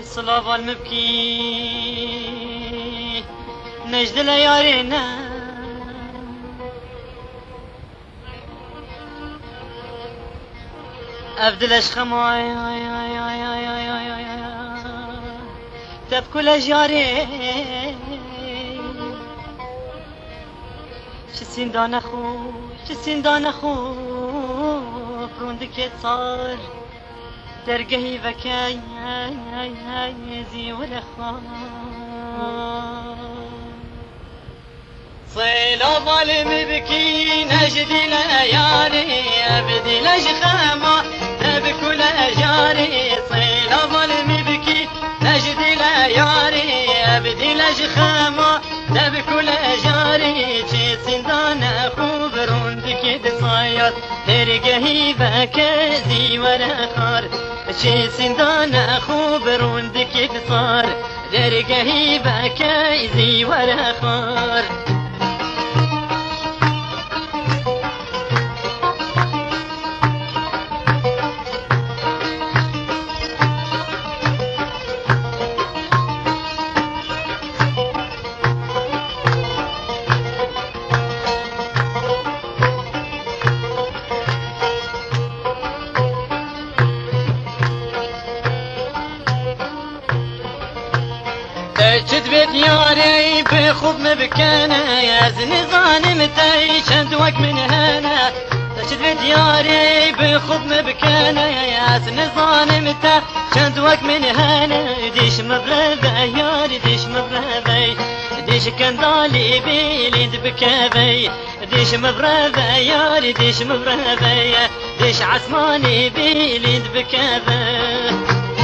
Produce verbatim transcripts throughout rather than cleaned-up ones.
صلاة المبكي نجد ليارنا أبدل أشخماي تبكو لجاري چه سندان خو چه سندان خو کندک صار درگهی وکی زیور خواه صيلا ظالم بكي نجدي ليالي أبدي لجخامة بكل أجاري صيلا ظالم بكي نجدي ليالي أبدي لجخامة بكل أجاري شي سندان أخو بروندك دصاير درقهي بكازي ورخار شي سندان أخو بروندك دصار درقهي بكازي ورخار تجد بيت ياري بخوب مبكانا يا زني ظالمتي شند وق من هنا تجد بيت ياري بخوب مبكانا يا زني ظالمتي شند وق من هنا ديش مبربا ياري ديش مبربا ديش كندالي بيليد بكابي ديش مبربا ياري ديش مبربا ديش عسماني بيليد بكابي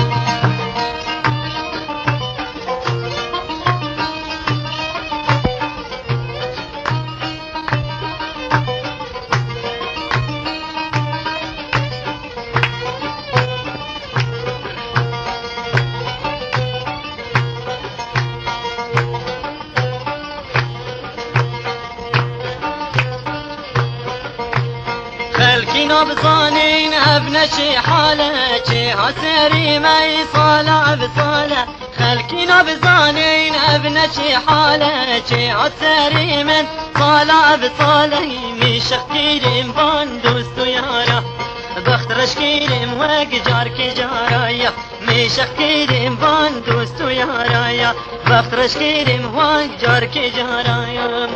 خلكينا بصانين ابن شي حالة شي هسري ما يصالع بصالة خلكينا بصانين ابن شي حالة شي هسري من صالع بصالة ميشخ كيرم باندوستو يارا بخترش كيرم وقجار كجارايا ميشخ كيرم باندوستو يارايا بخترش كيرم وقجار كجارايا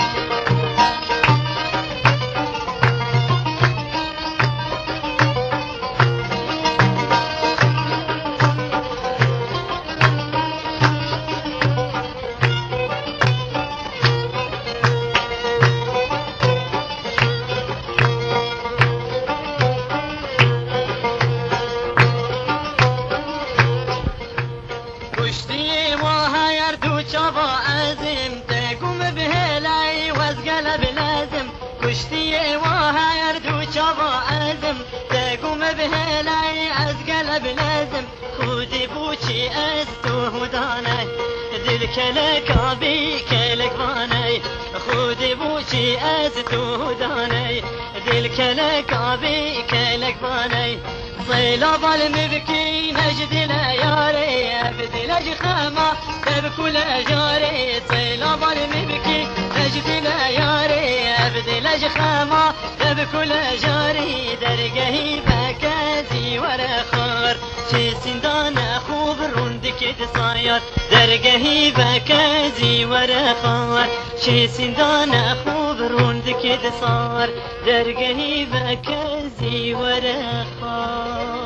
كشتي وهاير دو شبا أزم تقوم بهلاي وزقل بلازم كشتي وهاير دو شبا أزم تقوم بهلاي أزقل بلازم خودي بوشي أستو هداني دلك لك أبي كلك باني خودي بوشي أستو هداني دلك لك أبي كلك باني صيلا بالمبكي نجدي ليالي أبدي لجخامة بكل أجاري صيلا بالمبكي نجدي ليالي أبدي لجخامة بكل أجاري درقهي بكازي ورخار شي سندان أخو بروندك دصاير درقهي بكازي ورخار شي سندان أخو بروندك دصار درقهي بكازي ورخار